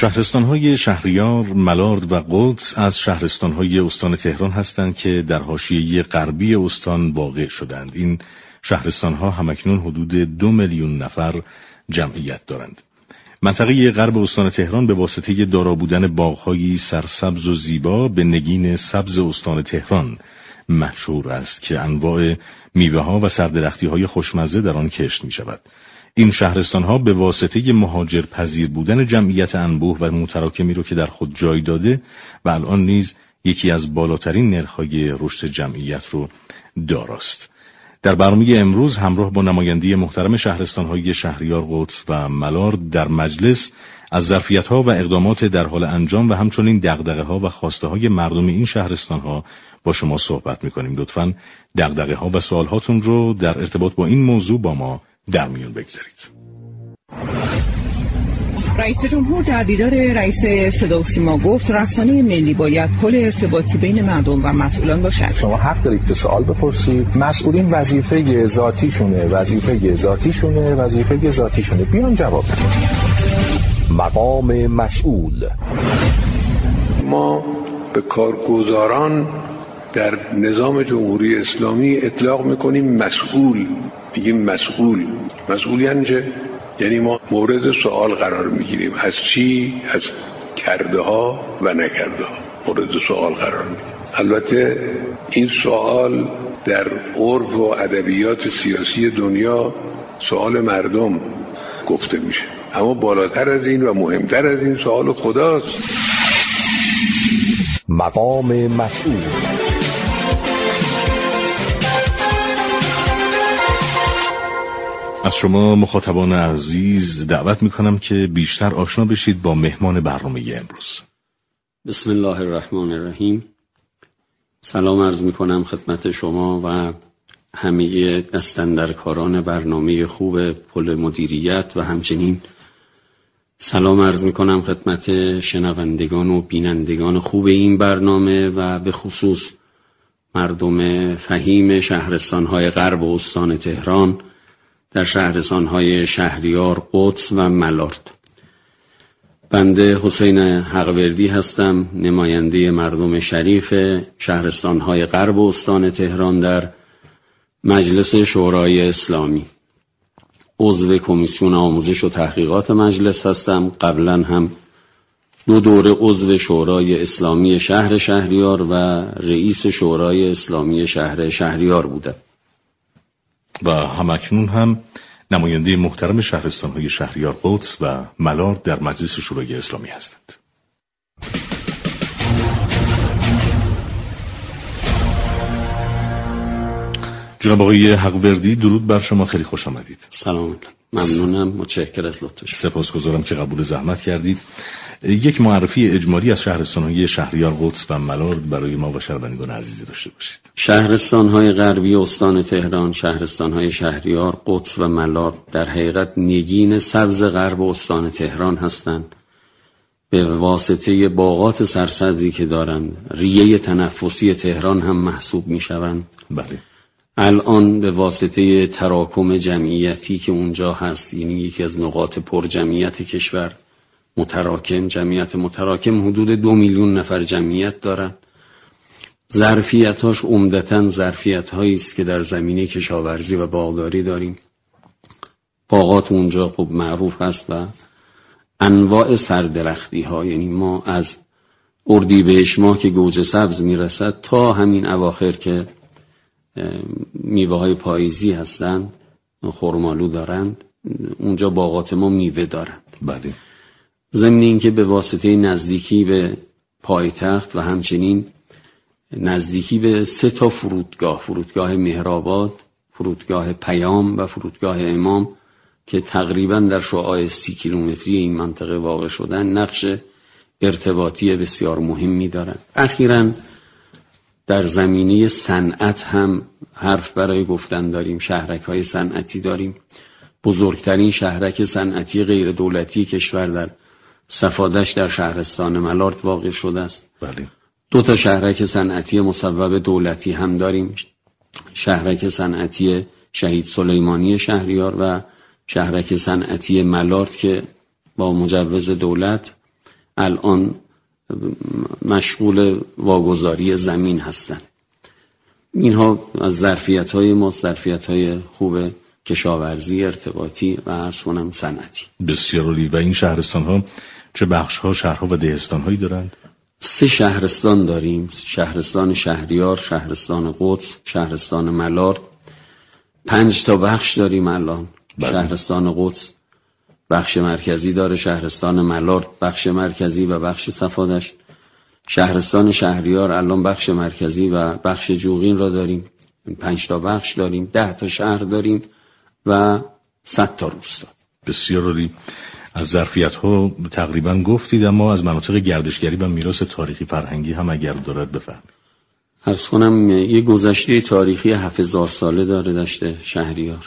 شهرستان‌های شهریار، ملارد و قدس از شهرستان‌های استان تهران هستند که در حاشیه غربی استان واقع شدند. این شهرستان‌ها همکنون حدود 2 میلیون نفر جمعیت دارند. منطقه غرب استان تهران به واسطه دارا بودن باغ‌های سرسبز و زیبا به نگین سبز استان تهران مشهور است که انواع میوه‌ها و سردرختی‌های خوشمزه در آن کشت می‌شود. این شهرستان‌ها به واسطه مهاجر پذیر بودن جمعیت انبوه و متراکمی رو که در خود جای داده و الان نیز یکی از بالاترین نرخ‌های رشد جمعیت رو داراست. در برنامه امروز همراه با نماینده محترم شهرستان‌های شهریار، قدس و ملارد در مجلس از ظرفیت‌ها و اقدامات در حال انجام و همچنین دغدغه‌ها و خواسته‌های مردم این شهرستان‌ها با شما صحبت می‌کنیم. لطفاً دغدغه‌ها و سوال‌هاتون رو در ارتباط با این موضوع با ما در میون بگذارید. رئیس جمهور در دیدار رئیس صدا و سیما گفت رسانه ملی باید پل ارتباطی بین مردم و مسئولان باشد. شما حق دارید که سوال بپرسید. مسئولین وظیفه ذاتیشونه بیان جواب بدن. مقام مسئول. ما به کارگزاران در نظام جمهوری اسلامی اطلاق میکنیم مسئول. بگیم مسئول یعنی چه؟ یعنی ما مورد سوال قرار میگیریم. از چی؟ از کرده ها و نکرده ها مورد سوال قرار میگیریم. البته این سوال در عرف و ادبیات سیاسی دنیا سوال مردم گفته میشه، اما بالاتر از این و مهمتر از این سوال خداست. مقام مسئول. از شما مخاطبان عزیز دعوت میکنم که بیشتر آشنا بشید با مهمان برنامه امروز. بسم الله الرحمن الرحیم. سلام عرض میکنم خدمت شما و همه دستاندرکاران برنامه خوب پل مدیریت و همچنین سلام عرض میکنم خدمت شنوندگان و بینندگان خوب این برنامه و به خصوص مردم فهیم شهرستان‌های غرب استان تهران در شهرستان‌های شهریار، قدس و ملارد. بنده حسین حقوردی هستم، نماینده مردم شریف شهرستان‌های غرب استان تهران در مجلس شورای اسلامی. عضو کمیسیون آموزش و تحقیقات مجلس هستم. قبلا هم 2 دوره عضو شورای اسلامی شهر شهریار و رئیس شورای اسلامی شهر شهریار بودم. و همکنون هم نماینده محترم شهرستان‌های شهریار، قدس و ملارد در مجلس شورای اسلامی هستند. جناب آقای حقوردی، درود بر شما، خیلی خوش آمدید. سلام، ممنونم، متشکرم از لطف شما. سپاسگزارم که قبول زحمت کردید. یک معرفی اجمالی از شهرستان‌های شهریار، قدس و ملارد برای ما و شنوندگان عزیزی داشته باشید. شهرستان‌های غربی استان تهران، شهرستان‌های شهریار، قدس و ملارد در حقیقت نگین سبز غرب استان تهران هستند. به واسطه باغات سرسبزی که دارند، ریه تنفسی تهران هم محسوب می‌شوند. بله. الان به واسطه تراکم جمعیتی که اونجا هست، یعنی یکی از نقاط پر جمعیت کشور، جمعیت متراکم حدود 2 میلیون نفر جمعیت دارند. ظرفیتاش عمدتاً ظرفیت‌هایی است که در زمینه کشاورزی و باغداری داریم. باغات اونجا خب معروف هست و انواع سردرختی‌ها، یعنی ما از اردیبهشت ماه که گوجه سبز میرسد تا همین اواخر که میوه‌های پاییزی هستند، خرمالو دارند، اونجا باغات ما میوه دارند. بله. ضمن این که به واسطه نزدیکی به پایتخت و همچنین نزدیکی به 3 تا فرودگاه مهرآباد، فرودگاه پیام و فرودگاه امام که تقریبا در شعاع 30 کیلومتری این منطقه واقع شدن، نقش ارتباطی بسیار مهمی دارند. اخیراً در زمینه صنعت هم حرف برای گفتن داریم. شهرک‌های صنعتی داریم. بزرگترین شهرک صنعتی غیر دولتی کشور در صفادش در شهرستان ملارد واقع شده است. بله. 2 تا شهرک صنعتی مصوب دولتی هم داریم. شهرک صنعتی شهید سلیمانی شهریار و شهرک صنعتی ملارد که با مجوز دولت الان مشغول واگذاری زمین هستند. اینها از ظرفیت‌های ما، ظرفیت‌های خوب کشاورزی، ارتباطی و عرض کنم صنعتی. بسیار عالی. و این شهرستان‌ها چه بخش‌ها، شهرها و دهستان‌هایی دارند؟ 3 شهرستان داریم: شهرستان شهریار، شهرستان قدس، شهرستان ملارد. 5 تا بخش داریم الان. شهرستان قدس بخش مرکزی داره، شهرستان ملارد بخش مرکزی و بخش صفادش. شهرستان شهریار الان بخش مرکزی و بخش جوغین را داریم. 5 تا بخش داریم، 10 تا شهر داریم و 100 تا روستا. بسیار عالی. از ظرفیت‌ها تقریبا گفتید، اما از مناطق گردشگری و میراث تاریخی فرهنگی هم اگر دارد بفرمایید. عرض کنم یه گذشته تاریخی 7000 ساله داره دشت شهریار.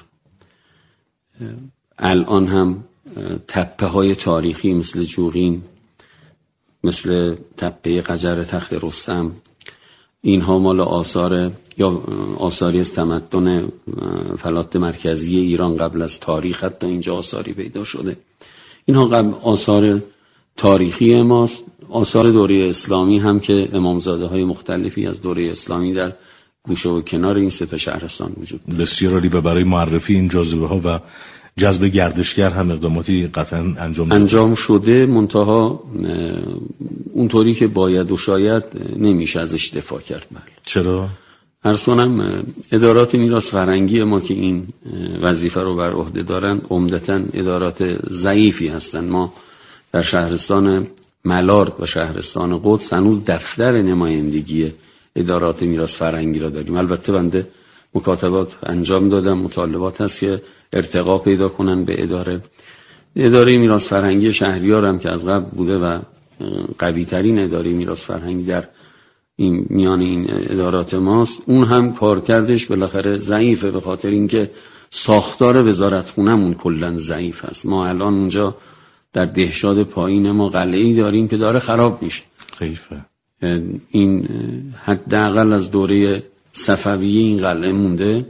الان هم تپه های تاریخی مثل جوغین، مثل تپه قجر تخت رستم، اینها مال آثاری از تمدن فلات مرکزی ایران قبل از تاریخ، حتی اینجا آثاری پیدا شده. اینها آثار تاریخی ماست. آثار دوره اسلامی هم که امامزاده های مختلفی از دوره اسلامی در گوشه و کنار این 3 تا شهرستان وجود داره. بسیار عالی. و برای معرفی این جاذبه ها و جذب گردشگر هم اقداماتی قطعا انجام شده، منتها اونطوری که باید و شاید نمیشه ازش دفاع کرد. چرا؟ عرض کنم ادارات میراث فرهنگی ما که این وظیفه رو بر عهده دارن عمدتاً ادارات ضعیفی هستن. ما در شهرستان ملارد و شهرستان قدس هنوز دفتر نمایندگی ادارات میراث فرهنگی را داریم. البته بنده مکاتبات انجام دادم، مطالبات هست که ارتقا پیدا کنن به اداره میراث فرهنگی شهریار هم که از قبل بوده و قوی ترین اداره میراث فرهنگی در این میان این ادارات ماست. اون هم کارکردش بالاخره ضعیفه، به خاطر اینکه ساختار وزارتخونه‌مون کلاً ضعیف است. ما الان اونجا در دهشاد پایین ما قلعه‌ای داریم که داره خراب میشه. خیفه. این حداقل از دوره صفویه این قلعه مونده،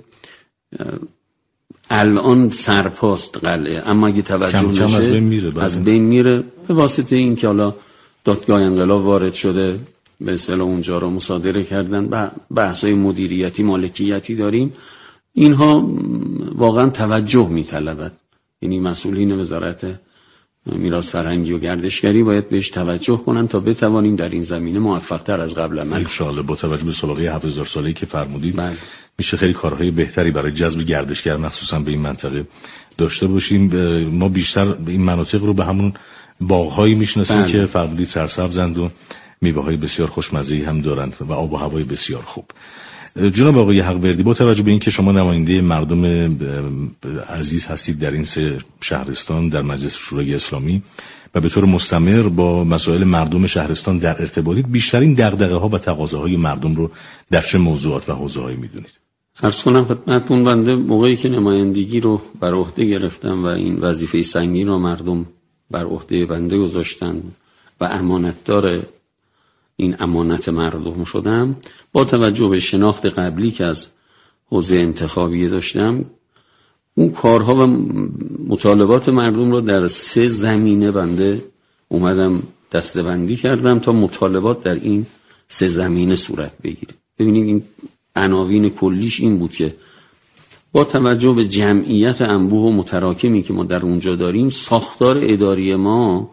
الان سرپاست قلعه، اما اگه توجه نشه از بین میره به واسطه این که حالا دادگاه انقلاب وارد شده، به اصطلاح اونجا رو مصادره کردن. بحث‌های مدیریتی مالکیتی داریم. اینها واقعا توجه میطلبد، یعنی مسئولین وزارت میراث فرهنگی و گردشگری باید بهش توجه کنن تا بتوانیم در این زمینه موفق‌تر از قبل عمل کنیم. ان شاءالله با توجه به سابقه 7000 ساله‌ای که فرمودید میشه خیلی کارهای بهتری برای جذب گردشگر مخصوصا به این منطقه داشته باشیم. ما بیشتر این مناطق رو به همون باغ‌هایی میشناسیم که فرمودید سرسبزند و میوه‌های بسیار خوشمزه‌ای هم دارند و آب و هوای بسیار خوب. جناب آقای حقوردی، با توجه به اینکه شما نماینده مردم عزیز هستید در این 3 شهرستان در مجلس شورای اسلامی و به طور مستمر با مسائل مردم شهرستان در ارتباطید، بیشترین دغدغه‌ها و تقاضاهای مردم رو در چه موضوعات و حوزه‌هایی می‌دونید؟ عرض کنم خدمتتون، بنده موقعی که نمایندگی رو بر عهده گرفتم و این وظیفه سنگین رو مردم بر عهده بنده گذاشتن و امانتدار این امانت مردم شدم، با توجه به شناخت قبلی که از حوزه انتخابی داشتم، اون کارها و مطالبات مردم رو در 3 زمینه بنده اومدم دسته‌بندی کردم تا مطالبات در این 3 زمینه صورت بگیره. ببینید این عناوین کلیش این بود که با توجه به جمعیت انبوه و متراکمی که ما در اونجا داریم، ساختار اداری ما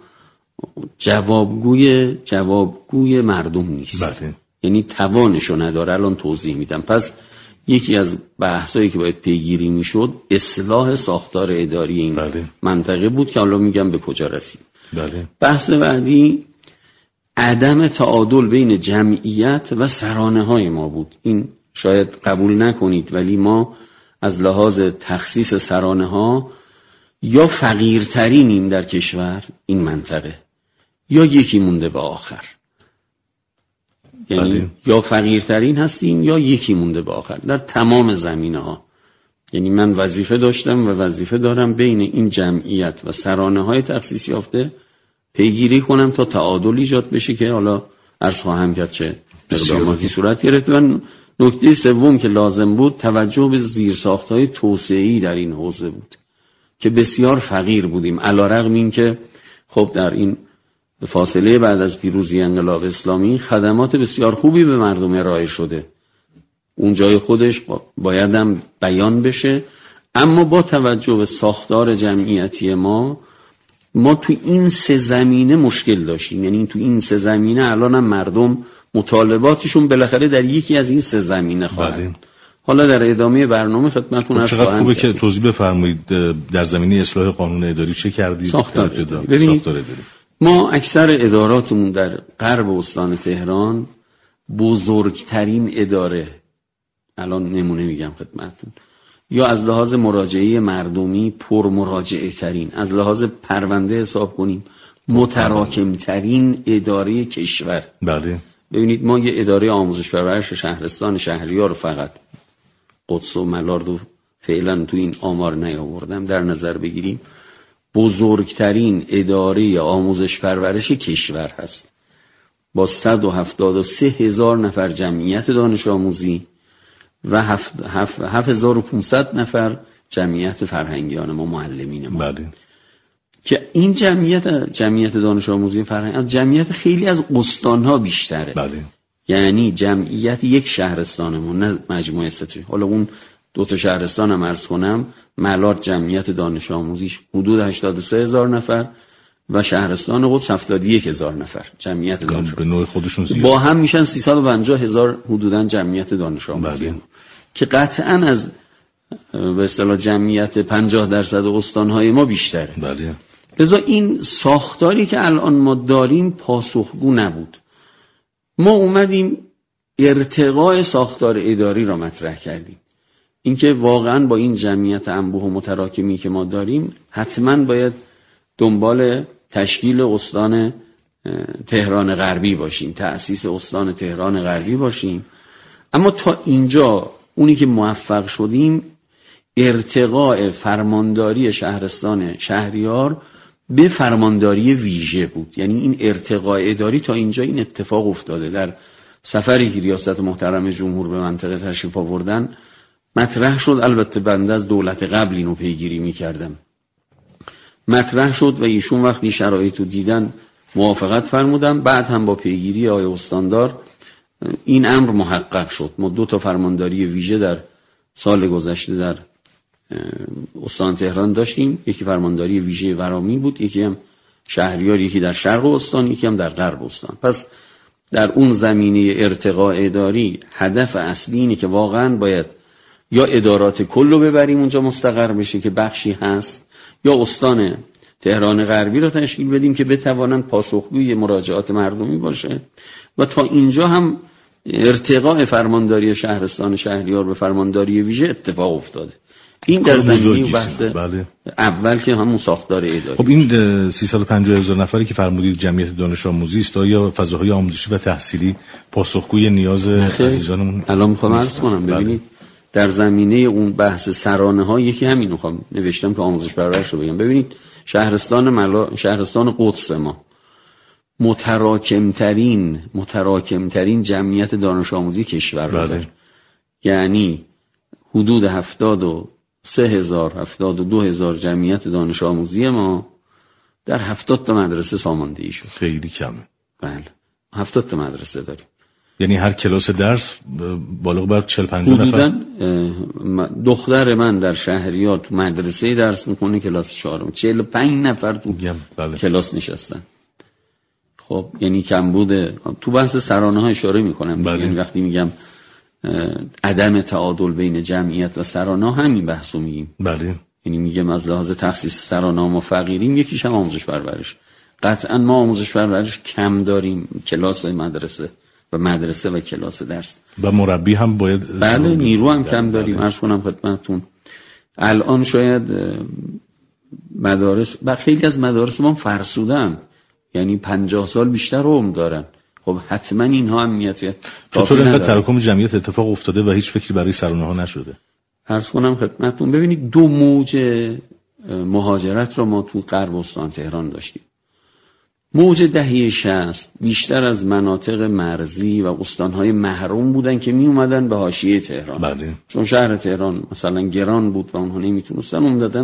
جوابگوی مردم نیست. بله. یعنی توانشو نداره. الان توضیح میدم. پس یکی از بحثایی که باید پیگیری میشد اصلاح ساختار اداری این منطقه بود که حالا میگم به کجا رسید. بله. بحث بعدی عدم تعادل بین جمعیت و سرانه های ما بود. این شاید قبول نکنید ولی ما از لحاظ تخصیص سرانه ها یا فقیرترینیم در کشور این منطقه، یا یکی مونده به آخر. یعنی یا فقیرترین هستیم یا یکی مونده به آخر در تمام زمینه ها. یعنی من وظیفه داشتم و وظیفه دارم بین این جمعیت و سرانه های تخصیص یافته پیگیری کنم تا تعادل ایجاد بشه که حالا عرض خواهم کرد چه اقداماتی صورت گرفت. و نکته سوم که لازم بود توجه به زیرساخت‌های توسعه‌ای در این حوزه بود که بسیار فقیر بودیم، علی‌رغم این که خب در این به فاصله بعد از پیروزی انقلاب اسلامی خدمات بسیار خوبی به مردم ارائه شده. اون جای خودش بایدم بیان بشه، اما با توجه به ساختار جمعیتی ما تو این سه زمینه مشکل داشتیم. یعنی تو این سه زمینه الان هم مردم مطالباتشون بالاخره در یکی از این سه زمینه خواهد. حالا در ادامه برنامه خدمتتون عرض خواهم. چقدر خوبه که توضیح بفرمایید در زمینه اصلاح قانون اداری چه کردید؟ ساختار اداری. ما اکثر اداراتمون در غرب استان تهران بزرگترین اداره، الان نمونه میگم خدمتتون، یا از لحاظ مراجعه مردمی پر مراجعه ترین، از لحاظ پرونده حساب کنیم متراکم ترین اداره کشور. بله. ببینید ما یه اداره آموزش پرورش شهرستان شهریار رو فقط قدس و ملارد و فعلا تو این آمار نیاوردم در نظر بگیریم، بزرگترین اداره آموزش پرورش کشور هست با 173,000 نفر جمعیت دانش آموزی و 7,500 نفر جمعیت فرهنگیان ما، معلمین ما. بله. که این جمعیت دانش آموزی فرهنگی از جمعیت خیلی از استانها بیشتره. بله. یعنی جمعیت یک شهرستانمون، نه مجموعه ستری. حالا اون دو تا شهرستان هم عرض کنم، ملارد جمعیت دانش آموزیش حدود 83,000 نفر و شهرستان قدس 71,000 نفر جمعیت دانش آموزی. به نوع خودشون زیاد. با هم میشن 350,000 حدوداً جمعیت دانش آموزی. بله. که قطعاً از به اصطلاح جمعیت 50% استانهای ما بیشتره. بله. لذا این ساختاری که الان ما داریم پاسخگو نبود. ما اومدیم ارتقاء ساختار اداری را مطرح کردیم. اینکه واقعاً با این جمعیت انبوه و متراکمی که ما داریم حتماً باید دنبال تشکیل استان تهران غربی باشیم، تأسیس استان تهران غربی باشیم. اما تا اینجا اونی که موفق شدیم ارتقاء فرمانداری شهرستان شهریار به فرمانداری ویژه بود. یعنی این ارتقاء اداری تا اینجا این اتفاق افتاده. در سفری که ریاست محترم جمهور به منطقه تشریف آوردن مطرح شد، البته بنده از دولت قبل اینو پیگیری میکردم، مطرح شد و ایشون وقتی شرایطو دیدن موافقت فرمودن. بعد هم با پیگیری آقای استاندار این امر محقق شد. ما 2 تا فرمانداری ویژه در سال گذشته در استان تهران داشتیم. یکی فرمانداری ویژه ورامی بود، یکی هم شهریار، یکی در شرق استان، یکی هم در غرب استان. پس در اون زمینه ارتقاء اداری هدف اصلی اینه که واقعا باید یا ادارات کل رو ببریم اونجا مستقر بشه که بخشی هست، یا استان تهران غربی رو تشکیل بدیم که بتوانند پاسخگوی مراجعات مردمی باشه. و تا اینجا هم ارتقاء فرمانداری شهرستان شهریار به فرمانداری ویژه اتفاق افتاده. این در زمینه بحث بله. اول که همون ساختار اداری. خب این 350,000 نفری که فرمودید جمعیت دانش آموزی است، یا فضاهای آموزشی و تحصیلی پاسخگوی نیاز عزیزانمون؟ الان میخوام عرض کنم. ببینید در زمینه اون بحث سرانه ها یکی همین میخوام نوشتم که آموزش پرورش رو بگم. ببینید شهرستان قدس ما متراکمترین جمعیت دانش آموزی کشور رو داره. یعنی حدود 72,000 جمعیت دانش آموزی ما در 70 تا مدرسه ساماندهی شد. خیلی کمه. بله 70 تا مدرسه داریم. یعنی هر کلاس درس بالغ بر 40-50 نفر. دختر من در شهریار تو مدرسه درس میکنه کلاس 4، 45 نفر تو بله. کلاس نشستن. خب یعنی کم بوده. تو بحث سرانه ها اشاره میکنم. بله. یعنی وقتی میگم عدم تعادل بین جمعیت و سرانه همین بحثو میگیم. بله. یعنی میگم از لحاظ تخصیص سرانه ما فقیریم، یکیش هم آموزش پرورش. قطعا ما آموزش پرورش کم داریم، کلاس مدرسه و کلاس درس و مربی هم باید. بله نیرو هم کم داریم. عرض کنم خدمتتون الان شاید مدارس و خیلی از مدارس ما فرسودن، یعنی 50 سال بیشتر عمر دارن. خب حتما اینها اهمیت چطور اینقدر تراکم جمعیت اتفاق افتاده و هیچ فکری برای سرانه ها نشده؟ عرض کنم خدمتتون ببینید 2 موج مهاجرت رو ما تو غرب استان تهران داشتیم. موج دهه 60 بیشتر از مناطق مرزی و استانهای محروم بودن که می اومدن به حاشیه تهران. بله. چون شهر تهران مثلا گران بود و اونها نمیتونستن، اومدن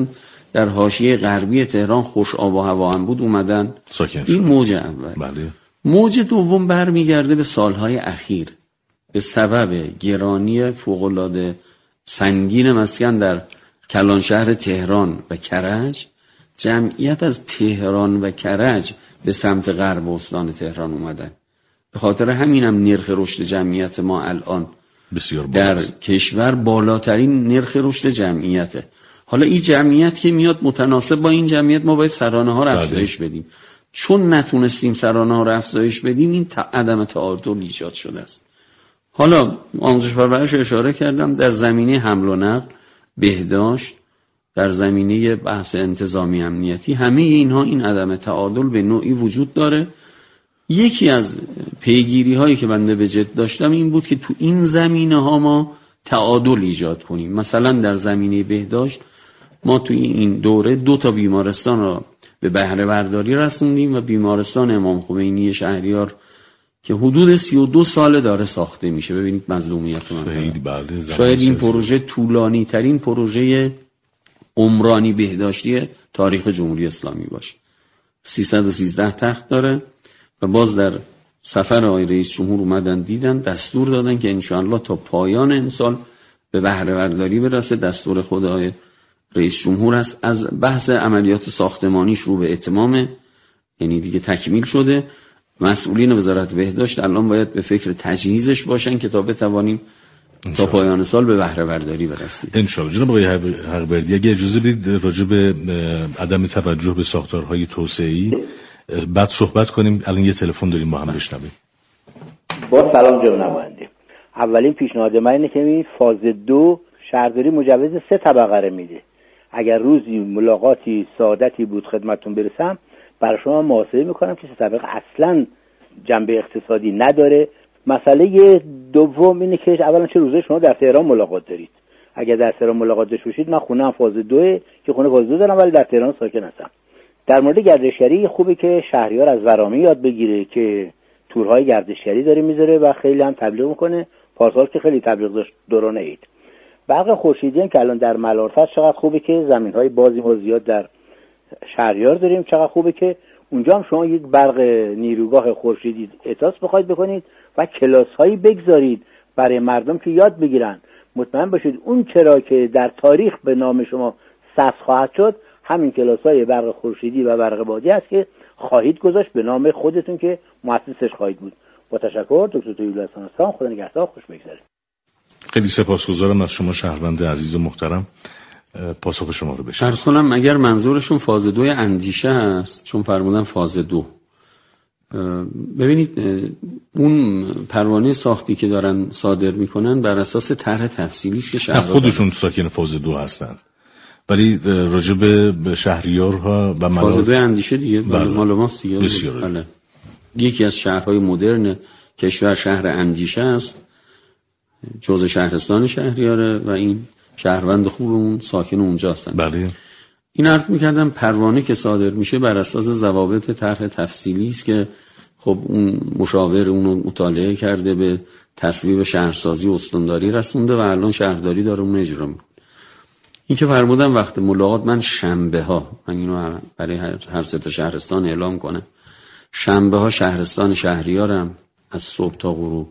در حاشیه غربی تهران خوش آب و هوا هم بود اومدن ساکن شد. این موج اول. بله. موج دوم برمیگرده به سالهای اخیر به سبب گرانی فوق‌العاده سنگین مسکن در کلانشهر تهران و کرج. جمعیت از تهران و کرج به سمت غرب استان تهران اومدن. به خاطر همینم نرخ رشد جمعیت ما الان بسیار در کشور بالاترین نرخ رشد جمعیته. حالا این جمعیت که میاد متناسب با این جمعیت ما باید سرانه ها رو افزایش بدیم. چون نتونستیم سرانه ها رو افزایش بدیم این عدم تعادل ایجاد شده است. حالا آموزش پرورش اشاره کردم، در زمینه حمل و نقل، بهداشت، در زمینه بحث انتظامی امنیتی، همه اینها این عدم تعادل به نوعی وجود داره. یکی از پیگیری هایی که بنده به جد داشتم این بود که تو این زمینه ها ما تعادل ایجاد کنیم. مثلا در زمینه بهداشت ما تو این دوره 2 بیمارستان را به بهره برداری رسوندیم و بیمارستان امام خمینی شهریار که حدود 32 سال داره ساخته میشه. ببینید مظلومیت من. شاید این پروژه طولانی ترین پروژه عمرانی بهداشتی تاریخ جمهوری اسلامی باشه. 313 تخت داره و باز در سفر آقای رئیس جمهور اومدن دیدن، دستور دادن که انشاءالله تا پایان این سال به بهره برداری برسه. دستور خود آقای رئیس جمهور است. از بحث عملیات ساختمانیش رو به اتمام، یعنی دیگه تکمیل شده. مسئولین وزارت بهداشت الان باید به فکر تجهیزش باشن که تا بتوانیم تا پایان سال به بهره برداری برسیم ان شاء الله. جناب آقای حقبردی اگه اجازه بدید راجع به عدم توجه به ساختارهای توسعه‌ای بعد صحبت کنیم. الان یه تلفن داریم با هم بشنویم. با سلام جناب نماینده. اولین پیشنهاد من اینه که این فاز 2 شهرداری مجوز 3 طبقه میده. اگر روزی ملاقاتی سعادتی بود خدمتتون برسم برای شما محاسبه میکنم که 3 طبقه اصلا جنبه اقتصادی نداره. مسئله دوم اینه که اولا چه روزی شما در تهران ملاقات دارید. اگر در تهران ملاقات داشته باشید، من خونه‌ام فاز 2 که خونه فاز 2 دارم ولی در تهران ساکن هستم. در مورد گردشگری خوبه که شهریار از ورامه یاد بگیره که تورهای گردشگری داره میذاره و خیلی هم تبلیغ میکنه. پارسال که خیلی تبلیغ داشت دوران عید. برق خورشیدی که الان در ملارت چقدر خوبه که زمین‌های بازی ما زیاد در شهریار داریم. چقدر خوبه که اونجا هم شما یک برق نیروگاه خورشیدی احداث بخواید بکنید و کلاس‌هایی بگذارید برای مردم که یاد بگیرن. مطمئن باشید اون چرا که در تاریخ به نام شما ثبت خواهد شد همین کلاس‌های برق خورشیدی و برق بادی است که خواهید گذاشت به نام خودتون که مؤسسش خواهید بود. با تشکر. دکتر طویل حسن هستم. خدا نگهدار. خوش بگذره. خیلی سپاسگزارم از شما شهروند عزیز و محترم. پاسخ شما رو بشنویم. عرض کنم اگر منظورشون فاز 2 اندیشه است، چون فرمودن فاز 2. ببینید اون پروانه ساختی که دارن صادر میکنن بر اساس طرح تفصیلی است که شهر خودشون ساکن فاز 2 هستن، ولی راجع به شهریارها و فاز 2 اندیشه دیگه مال ماست دیگه. بسیار. یکی از شهرهای مدرن کشور شهر اندیشه است، جزء شهرستان شهریاره و این شهروند خوبمون ساکن اونجا هستن. بله. این عرض می‌کردم پروانه که صادر میشه بر اساس ضوابط طرح تفصیلی است که خب اون مشاور اونو مطالعه کرده، به تصویب شهرسازی و استانداری رسونده و الان شهرداری داره اون اجرا میکنه. این که فرمودم وقت ملاقات من شنبه ها، من اینو برای هر 3 شهرستان اعلام کنم، شنبه ها شهرستان شهریارم از صبح تا غروب،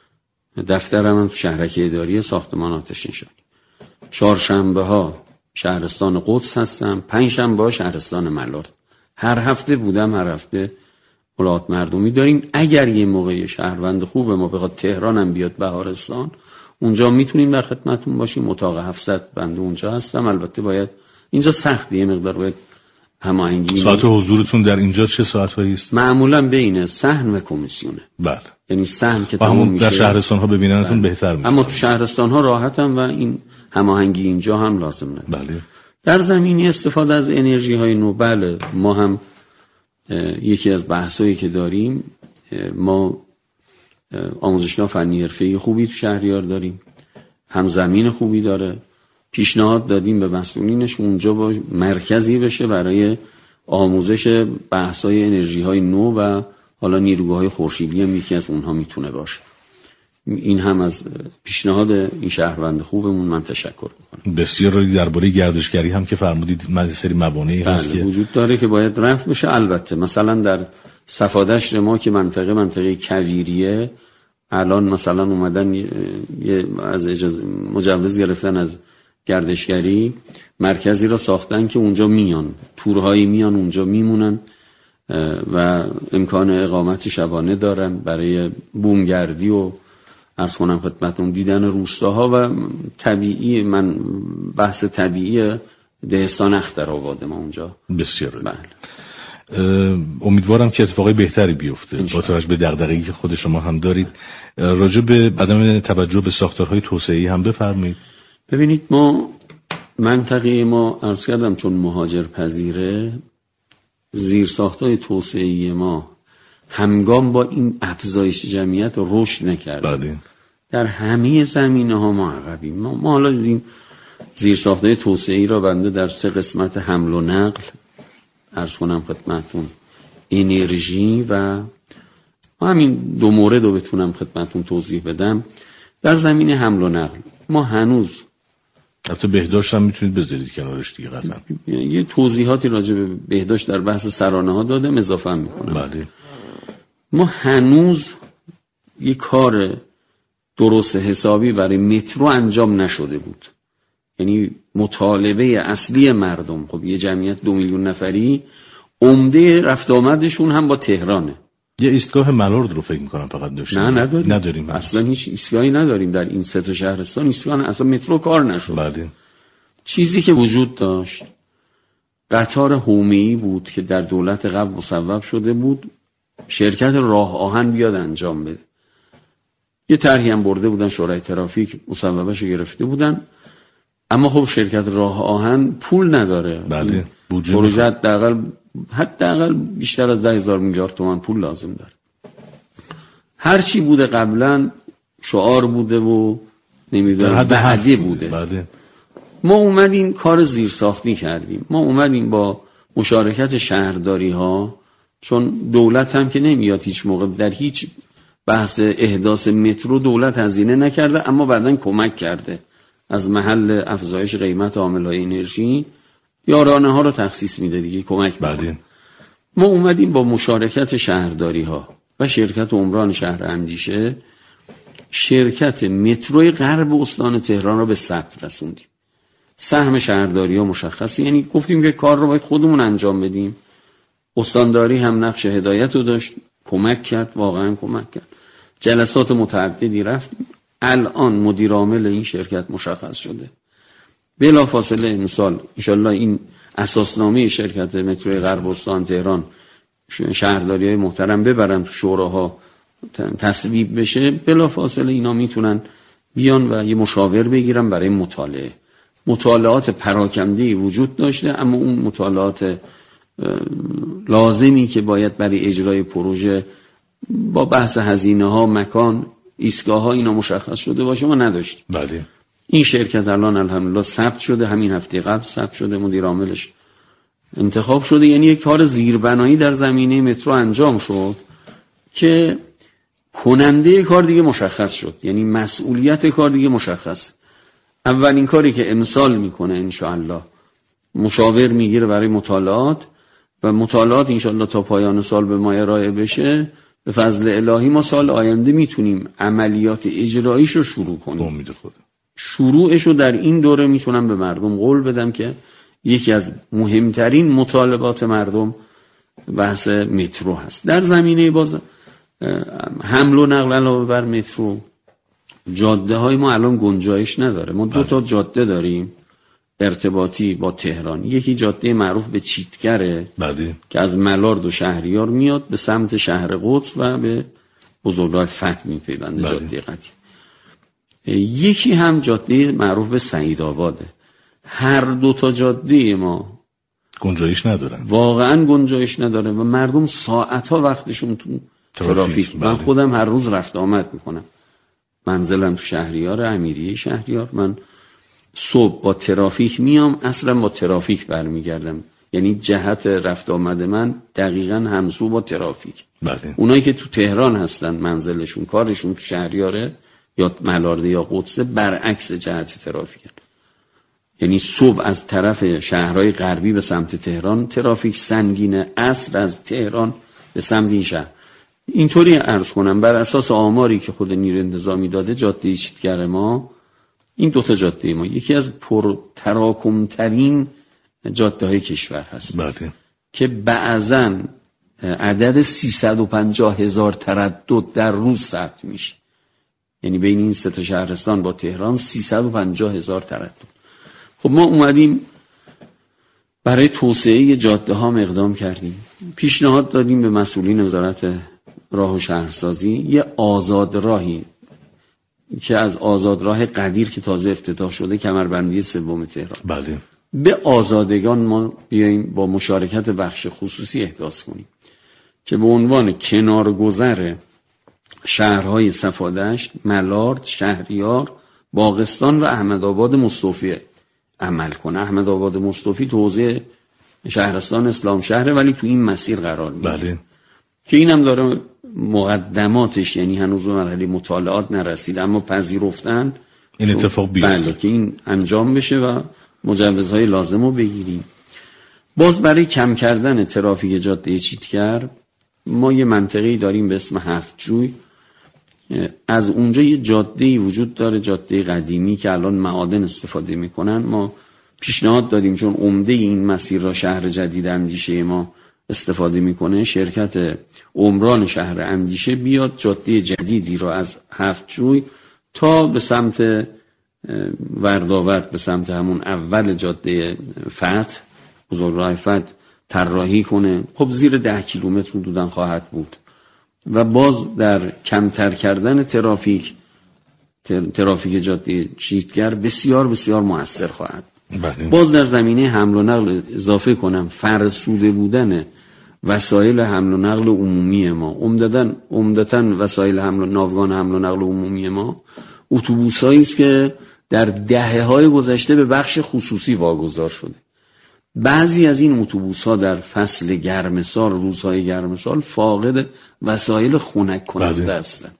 دفترم هم شهرک اداری ساختمان آتش نشانی. 4 شنبه ها شهرستان قدس هستم، 5 شنبه ها شهرستان ملارد. هر هفته بودم، هر هفته ملاقات مردمی داریم. اگر یه موقع شهروند خوبه ما بخواد تهران هم بیاد بهارستان، اونجا میتونیم در خدمتتون باشیم. اتاق 700 بنده اونجا هستم. البته باید اینجا سخته، یه مقدار باید هماهنگی. ساعت حضورتون در اینجا چه ساعت‌هایی است؟ معمولا بین صحن و کمیسیونه. بله. یعنی صحن که تمام میشه در شهرستان‌ها ببیننتون بهتر میشه. اما تو شهرستان‌ها راحتم و این هماهنگی اینجا هم لازم نداره. بله. در زمینه استفاده از انرژی‌های نو، بله ما هم یکی از بحثایی که داریم، ما آموزشگاه فنی حرفه‌ای خوبی تو شهریار داریم، هم زمین خوبی داره. پیشنهاد دادیم به مسئولینش اونجا با مرکزی بشه برای آموزش بحث‌های انرژی‌های نو و حالا نیروگاه‌های خورشیدی هم یکی از اونها میتونه باشه. این هم از پیشنهاد این شهروند خوبمون من تشکر میکنم. بسیار عالی. درباره گردشگری هم که فرمودید سری موانعی هست که وجود داره که باید رفع بشه. البته مثلا در صفادشت ما که منطقه کویریه، الان مثلا اومدن از مجوز گرفتن از گردشگری مرکزی را ساختن که اونجا میان، تورهایی میان اونجا میمونن و امکان اقامت شبانه دارن برای بومگردی و عرض کنم خدمتتون دیدن روستاها و طبیعی. من بحث طبیعی دهستان اخترآباد ما اونجا. بسیار عالی. بله. امیدوارم که اتفاقی بهتری بیفته با توجه به دغدغه‌ای که خود شما هم دارید. راجع به عدم توجه به ساختارهای توسعه‌ای هم بفرمایید. ببینید ما منطقه ما عرض کردم چون مهاجر پذیره، زیرساخت‌های توسعه‌ای ما همگام با این افزایش جمعیت رشد نکرده. بله. در همه زمینه‌ها ما عقبیم. ما حالا دیدیم زیرساخت‌های توسعه‌ای را بنده در 3 قسمت حمل و نقل عرض کنم خدمتتون، انرژی و همین 2 مورد رو بتونم خدمتتون توضیح بدم. در زمینه حمل و نقل ما هنوز البته بهداشت هم میتونید بذارید کنارش دیگه قطعا. یه توضیحاتی راجع به بهداشت در بحث سرانه ها دادم، اضافه هم میکنم. بله. ما هنوز یه کار درست حسابی برای مترو انجام نشده بود. یعنی مطالبه اصلی مردم، خب یه جمعیت 2 میلیون نفری، عمده رفت آمدشون هم با تهرانه. یه ایستگاه ملارد رو فکر میکنم فقط داشتیم. نه نداریم. اصلا هیچ ایستگاهی نداریم در این 3 شهرستان. ایستگاه اصلا مترو کار نشد. بله. چیزی که وجود داشت قطار حومه‌ای بود که در دولت قبل مصوب شده بود شرکت راه آهن بیاد انجام بده. یه طرحی هم برده بودن شورای ترافیک، مصوبه‌شو گرفته بودن، اما خب شرکت راه آهن پول نداره. بله. پروژه حداقل بیشتر از 10,000 میلیارد تومان پول لازم داره. هر چی بوده قبلا شعار بوده و نمیدونم وعده بوده. بله. ما اومدیم کار زیرساختی کردیم. ما اومدیم با مشارکت شهرداری ها، چون دولت هم که نمیاد هیچ موقع در هیچ بحث احداث مترو دولت هزینه نکرده، اما بعداً کمک کرده از محل افزایش قیمت عامل‌های انرژی یارانه ها رو تخصیص میده دیگه، کمک بله. ما اومدیم با مشارکت شهرداری ها و شرکت عمران شهر اندیشه شرکت متروی غرب استان تهران رو به ثبت رسوندیم. سهم شهرداری ها مشخصه، یعنی گفتیم که کار رو باید خودمون انجام بدیم. استانداری هم نقش هدایت رو داشت، کمک کرد، واقعا کمک کرد. جلسات متعددی رفتیم. الان مدیر عامل این شرکت مشخص شده. بلافاصله امسال انشالله این اساسنامه شرکت متروی غرب استان تهران شهرداری‌های محترم ببرن تو شوراها تصویب بشه، بلافاصله اینا میتونن بیان و یه مشاور بگیرن برای مطالعه. مطالعات پراکنده‌ای وجود داشته، اما اون مطالعات لازمی که باید برای اجرای پروژه با بحث هزینه‌ها، مکان، ایستگاه‌ها اینا مشخص شده باشه ما نداشتیم. بله. این شرکت الان الحمدلله ثبت شده، همین هفته قبل ثبت شده، مدیر عاملش انتخاب شده. یعنی یک کار زیربنایی در زمینه مترو انجام شد که کننده کار دیگه مشخص شد، یعنی مسئولیت کار دیگه مشخص. اولین کاری که امسال میکنه انشاءالله مشاور میگیره برای مطالعات و مطالعات انشاءالله تا پایان سال به ما ارائه بشه. به فضل الهی ما سال آینده میتونیم عملیات اجراییش رو شروع کنیم. امید خدا. شروعش رو در این دوره میتونم به مردم قول بدم که یکی از مهمترین مطالبات مردم بحث مترو هست. در زمینه باز حمل و نقل علاوه بر مترو، جاده های ما الان گنجایش نداره. ما 2 تا جاده داریم ارتباطی با تهران. یکی جاده معروف به چیتگره که از ملارد و شهریار میاد به سمت شهر قدس و به بزرگراه فتح میپیونده، جاده قدیم. یکی هم جاده معروف به سعیدآباده. هر 2 تا جاده ما گنجایش ندارن، واقعا گنجایش نداره و مردم ساعتها وقتشون تو ترافیک. من خودم هر روز رفت آمد میکنم، منزلم تو شهریار، امیریه شهریار. من صبح با ترافیک میام، عصرا با ترافیک برمیگردم. یعنی جهت رفت آمد من دقیقاً همسو با ترافیک. بله. اونایی که تو تهران هستن منزلشون، کارشون تو شهریاره، یا ملارده یا قدس برعکس جهت ترافیک. یعنی صبح از طرف شهرهای غربی به سمت تهران ترافیک سنگینه، عصر از تهران به سمت این شهر. اینطوری عرض کنم بر اساس آماری که خود نیروی انتظامی داده، جاده چیتگر ما، این دوتا جاده ما یکی از پرتراکم‌ترین جاده‌های کشور هست. بله. که بعضاً عدد 350,000 تردد در روز ثبت میشه. یعنی بین این سه تا شهرستان با تهران 350,000 تردد. خب ما اومدیم برای توسعه جاده ها اقدام کردیم. پیشنهاد دادیم به مسئولین وزارت راه و شهرسازی یه آزاد راهی که از آزاد راه قدیر که تازه افتتاح شده، کمربندی سوم تهران، بله، به آزادگان ما بیاییم با مشارکت بخش خصوصی احداث کنیم که به عنوان کنارگذر شهرهای صفادشت، ملارد، شهریار، باغستان و احمدآباد مصطفی عمل کنه. احمدآباد مصطفی تو حوزه شهرستان اسلام شهره ولی تو این مسیر قرار میگیره. بله. که اینم داره مقدماتش، یعنی هنوز به مرحله مطالعات نرسید اما پذیرفتن این اتفاق بیفته. بله، که این انجام بشه و مجوزهای لازم رو بگیریم. باز برای کم کردن ترافیک جاده چیتگر ما یه منطقه‌ای داریم به اسم هفت‌جوی. از اونجا یه جاده‌ای وجود داره، جاده قدیمی که الان معادن استفاده میکنن. ما پیشنهاد دادیم چون عمده این مسیر را شهر جدید اندیشه ما استفاده میکنه، شرکت عمران شهر اندیشه بیاد جاده جدیدی را از هفت‌جوی تا به سمت وردآورد، به سمت همون اول جاده فتح، بزرگراه فتح طراحی کنه. خب زیر 10 کیلومتر حدوداً خواهد بود و باز در کمتر کردن ترافیک جاده چیتگر بسیار بسیار مؤثر خواهد. بله. باز در زمینه حمل و نقل اضافه کنم، فرسوده بودن وسایل حمل و نقل عمومی ما، عمدتاً وسایل ناوگان حمل و نقل عمومی ما اتوبوسایی است که در دهه‌های گذشته به بخش خصوصی واگذار شده. بعضی از این اتوبوس‌ها در فصل گرم سال، روزهای گرم سال، فاقد وسایل خنک کننده هستند.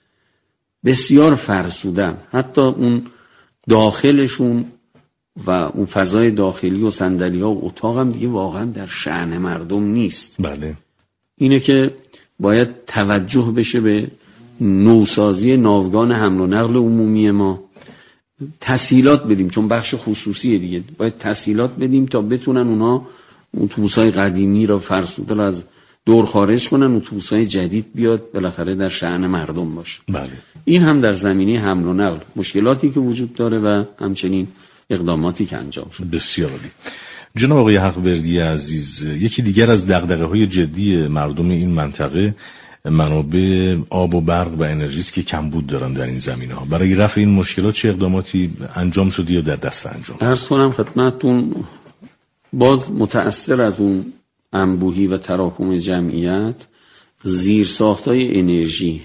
بسیار فرسودن، حتی اون داخلشون و اون فضای داخلی و صندلی‌ها و اتاق هم دیگه واقعا در شأن مردم نیست. بله. اینه که باید توجه بشه به نوسازی ناوگان حمل و نقل عمومی ما، تسهیلات بدیم، چون بخش خصوصیه دیگه، باید تسهیلات بدیم تا بتونن اونا اتوبوس‌های قدیمی را فرسوده را از دور خارج کنن، اتوبوس‌های جدید بیاد بالاخره در شأن مردم باشه. بله. این هم در زمینه حمل و نقل مشکلاتی که وجود داره و همچنین اقداماتی که انجام شد. بسیار عالی. جناب آقای حقوردی عزیز، یکی دیگر از دغدغه‌های جدی مردم این منطقه منابع آب و برق و انرژی است که کمبود دارن در این زمینه‌ها. برای رفع این مشکلات چه اقداماتی انجام شده یا در دست انجام؟ عرض کنم خدمتتون، باز متأثر از اون انبوهی و تراکم جمعیت، زیرساخت‌های انرژی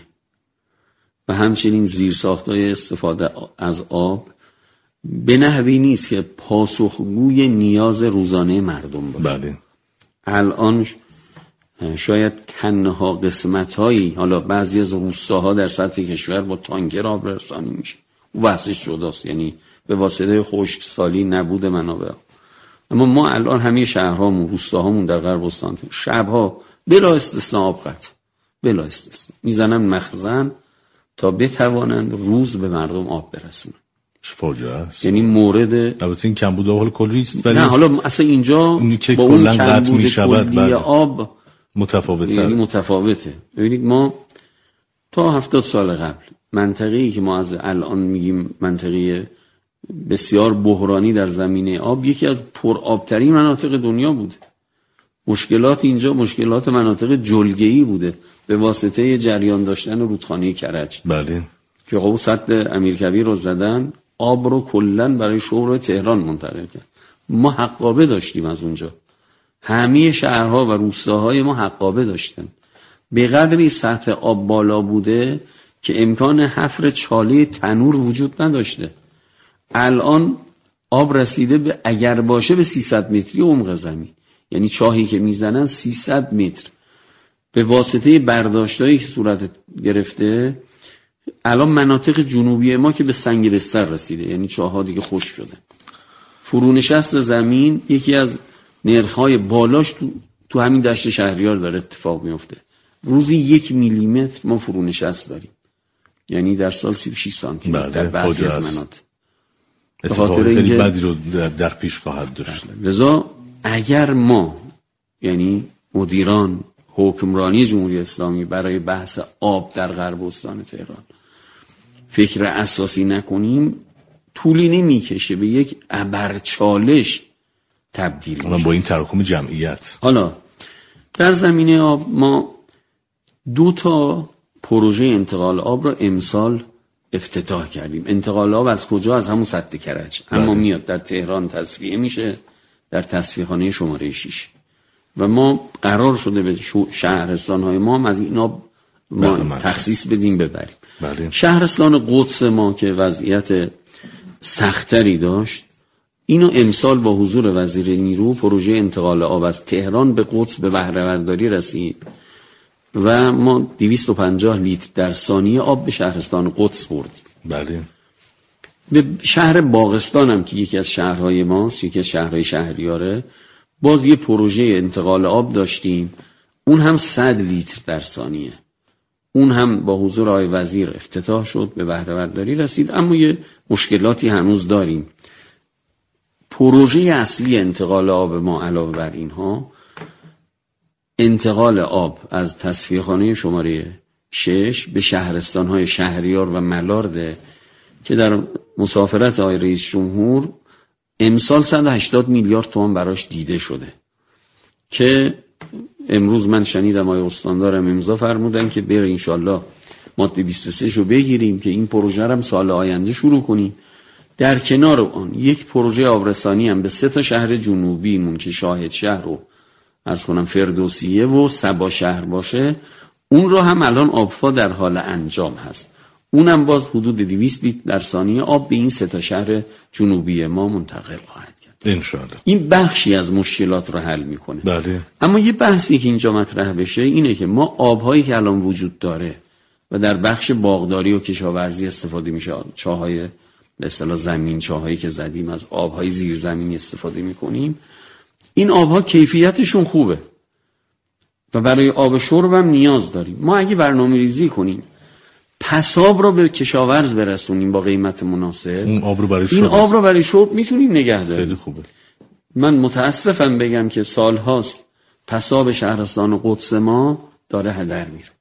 و همچنین زیرساخت‌های استفاده از آب به نحوی نیست که پاسخگوی نیاز روزانه مردم باشه. بله. الان شاید تنها قسمت‌هایی، حالا بعضی از روستاها در سطح کشور با تانکر آب رسانی میشه، اون بحثش جداست، یعنی به واسطه خشکسالی نبود منابع. اما ما الان همه شهرهامون، روستاهامون در غرب استان شبها بلا استثناء آب قطع، بلا استثناء میزنن مخزن تا بتوانند روز به مردم آب برسونن. فاجعه است. یعنی مورد، البته این کمبود آب کلی است، ولی نه حالا اصلا اینجا با اون کمبود کلی آب متفاوته. یعنی متفاوته. ببینید ما تا 70 سال قبل منطقه‌ای که ما از الان میگیم منطقه بسیار بحرانی در زمینه آب، یکی از پرآبترین مناطق دنیا بوده. مشکلات اینجا مشکلات مناطق جلگه‌ای بوده به واسطه جریان داشتن رودخانه کرج. بله. که خب سد امیرکبیر رو زدن، آب رو کلن برای شهر تهران منتقل کرد. ما حقابه داشتیم از اونجا، همه شهرها و روستاهای ما حقابه داشتن. به قدری سطح آب بالا بوده که امکان حفر چاله تنور وجود نداشته. الان آب رسیده به اگر باشه به 300 متری عمق زمین، یعنی چاهی که میزنن 300 متر. به واسطه برداشتایی که صورت گرفته الان مناطق جنوبی ما که به سنگ بستر رسیده، یعنی چاه‌ها دیگه خشک شده. فرونشست زمین یکی از نرخ‌های بالاش تو همین دشت شهریار داره اتفاق میفته. روزی 1 میلیمتر ما فرونشست داریم، یعنی در سال 36 سانتی متر در بعضی از مناطق. به خاطر اینکه بدی رو در پیش خواهد داشت. لذا اگر ما، یعنی مدیران حکمرانی جمهوری اسلامی، برای بحث آب در غرب استان تهران فکر اساسی نکنیم، طولی نمیکشه به یک ابرچالش تبدیل میشه. با این تراکم جمعیت. حالا در زمینه آب ما 2 تا پروژه انتقال آب را امسال افتتاح کردیم. انتقال آب از کجا؟ از همون سد کرج. اما میاد در تهران تصفیه میشه در تصفیه‌خانه شماره 6 و ما قرار شده به شهرستان‌های ما هم از این آب ما تخصیص بدیم ببریم. شهرستان قدس ما که وضعیت سختری داشت، اینو امسال با حضور وزیر نیرو پروژه انتقال آب از تهران به قدس به بهره برداری رسید و ما 250 لیتر در ثانیه آب به شهرستان قدس بردیم. بله. به شهر باغستان هم که یکی از شهرهای ماست، یکی از شهرهای شهریاره، باز یه پروژه انتقال آب داشتیم، اون هم 100 لیتر در ثانیه، اون هم با حضور آقای وزیر افتتاح شد، به بهره برداری رسید. اما یه مشکلاتی هنوز داریم. پروژه اصلی انتقال آب ما علاوه بر اینها، انتقال آب از تصفیه‌خانه شماره 6 به شهرستان‌های شهریار و ملارد که در مسافرت آقای رئیس جمهور امسال 180 میلیارد تومان براش دیده شده که امروز من شنیدم آقای استاندارم امضا فرمودن که بره انشالله ماده 23 شو بگیریم که این پروژه رو هم سال آینده شروع کنیم. در کنار آن یک پروژه آبرسانی هم به 3 تا شهر جنوبیمون که شاهد شهر و عرض کنم فردوسیه و سبا شهر باشه، اون رو هم الان آبفا در حال انجام هست. اونم باز حدود 200 لیتر در ثانیه آب به این 3 تا شهر جنوبی ما منتقل خواهد کرد انشاءالله. این بخشی از مشکلات رو حل میکنه. بله. اما یه بحثی که اینجا مطرح بشه اینه که ما آبهایی که الان وجود داره و در بخش باغداری و کشاورزی استفاده میشه، چاهای به اصطلاح زمین چاهایی که زدیم، از آبهای زیرزمینی استفاده میکنیم، این آبها کیفیتشون خوبه و برای آب شرب هم نیاز داریم. ما اگه برنامه‌ریزی کنیم پساب رو به کشاورز برسونیم با قیمت مناسب، این آب رو برای شرب میتونیم نگه داریم. خیلی خوبه. من متاسفم بگم که سالهاست پساب شهرستان قدس ما داره هدر میره.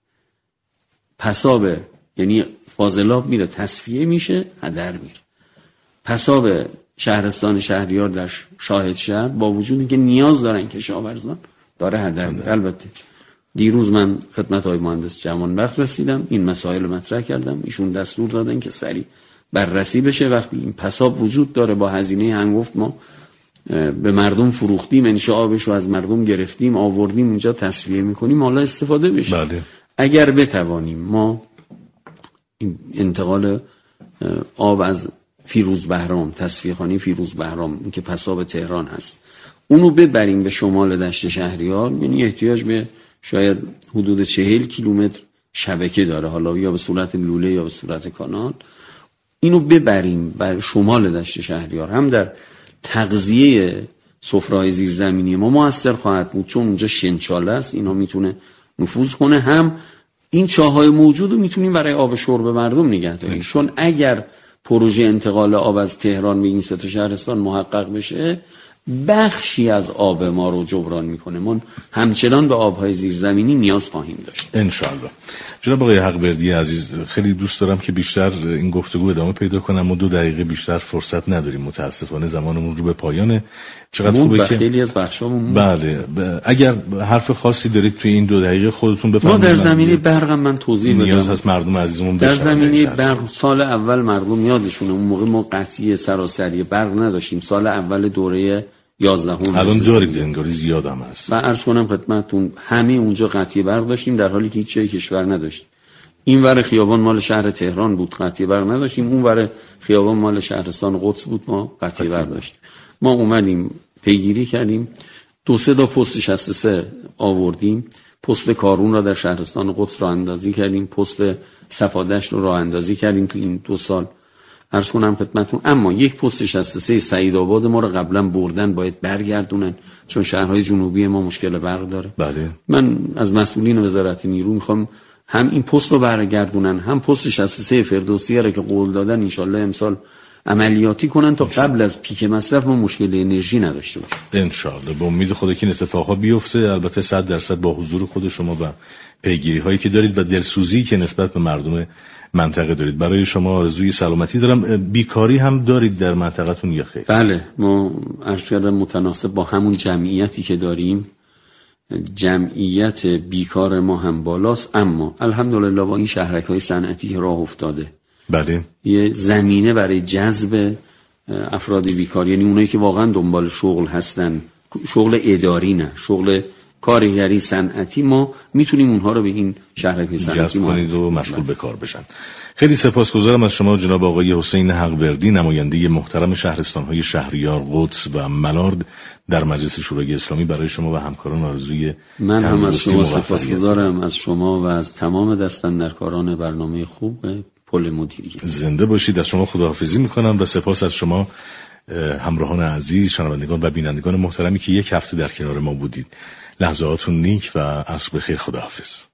پساب یعنی فاضلاب میره تصفیه میشه، هدر میره. پساب شهرستان شهریار در شاهد شهر با وجودی که نیاز دارن کشاورزان داره هدر میره. البته دیروز من خدمت آقای مهندس جوانبخت رسیدم، این مسائل رو مطرح کردم، ایشون دستور دادن که سریع بررسی بشه. وقتی این پساب وجود داره با هزینه هنگفت ما به مردم فروختیم، انشاء آبش رو از مردم گرفتیم آوردیم اینجا تصفیه میکنیم، حالا استفاده بشه. بله. اگر بتوانیم ما این انتقال آب از فیروز بهرام، تصفیه‌خانه فیروز بهرام که پساب تهران هست، اونو ببریم به شمال دشت شهریار، یعنی احتیاج به شاید حدود 40 کیلومتر شبکه داره، حالا یا به صورت لوله یا به صورت کانال، اینو ببریم بر شمال دشت شهریار، هم در تغذیه سفره‌های زیرزمینی ما موثر خواهد بود چون اونجا شنچاله است، اینا میتونه نفوذ کنه، هم این چاهای موجود رو میتونیم برای آب شرب مردم نگه داریم. چون اگر پروژه انتقال آب از تهران به این 3 تا شهرستان محقق بشه، بخشی از آب ما رو جبران میکنه. ما همچنان به آبهای زیرزمینی نیاز خواهیم داشت انشالله. جناب آقای حقوردی عزیز، خیلی دوست دارم که بیشتر این گفتگو ادامه پیدا کنم و 2 دقیقه بیشتر فرصت نداریم، متاسفانه زمانمون رو به پایانه. چقدر خوبه که خیلی از بخشامون بله اگر حرف خاصی دارید توی این 2 دقیقه خودتون بفرمایید. ما در زمینه برق من توضیح بدم، نیاز هست مردم عزیزمون در زمینه برق سال اول مردم یادشونه اون موقع ما قطعی سراسری برق نداشتیم، سال اول دوره 11 الان دارید انگاری زیادم هست. و عرض کنم خدمتتون همه اونجا قطعی برق داشتیم در حالی که هیچ جای کشور نداشتیم. این ور خیابان مال شهر تهران بود قطعی برق نداشتیم، اون ور خیابان مال شهرستان قدس بود ما قطعی برق داشتیم. ما اومدیم پیگیری کردیم 2-3 تا پست 63 آوردیم، پست کارون را در شهرستان قدس راه اندازی کردیم، پست صفادشت رو راه اندازی کردیم تو این 2 سال. عرض کنم خدمتتون اما یک پست 63 سعیدآباد ما رو قبلا بردن، باید برگردونن چون شهرهای جنوبی ما مشکل برق داره. بله. من از مسئولین وزارت نیرو میخوام هم این پست رو برگردونن، هم پست 63 فردوسیه رو که قول دادن ان شاءالله امسال عملیاتی کنن تا قبل از پیک مصرف ما مشکل انرژی نداشته باشیم ان شاءالله. به امید خدا که این اتفاقها بیفته، البته 100% با حضور خود شما و پیگیری هایی که دارید و دلسوزی که نسبت به مردم منطقه دارید. برای شما آرزوی سلامتی دارم. بیکاری هم دارید در منطقه‌تون یا خیر؟ بله، ما عرض کردم متناسب با همون جمعیتی که داریم جمعیت بیکار ما هم بالاست، اما الحمدلله با این شهرک‌های صنعتی راه افتاده. بله. یه زمینه برای جذب افراد بیکار، یعنی اونایی که واقعا دنبال شغل هستن، شغل اداری نه، شغل کارگری صنعتی، ما میتونیم اونها رو به این شهرک صنعتی جذب کنید و مشغول به کار بشن. خیلی سپاسگزارم از شما جناب آقای حسین حقوردی، نماینده محترم شهرستان‌های شهریار، قدس و ملارد در مجلس شورای اسلامی. برای شما و همکاران آرزوی من هم از شما سپاسگزارم، از شما و از تمام دستاندرکاران برنامه خوب پل مدیریت. زنده باشید. از شما خداحافظی میکنم و سپاس از شما همراهان عزیز، شنوندگان و بینندگان محترمی که یک هفته در کنار ما بودید. لحظاتون نیک و عصر بخیر. خداحافظ.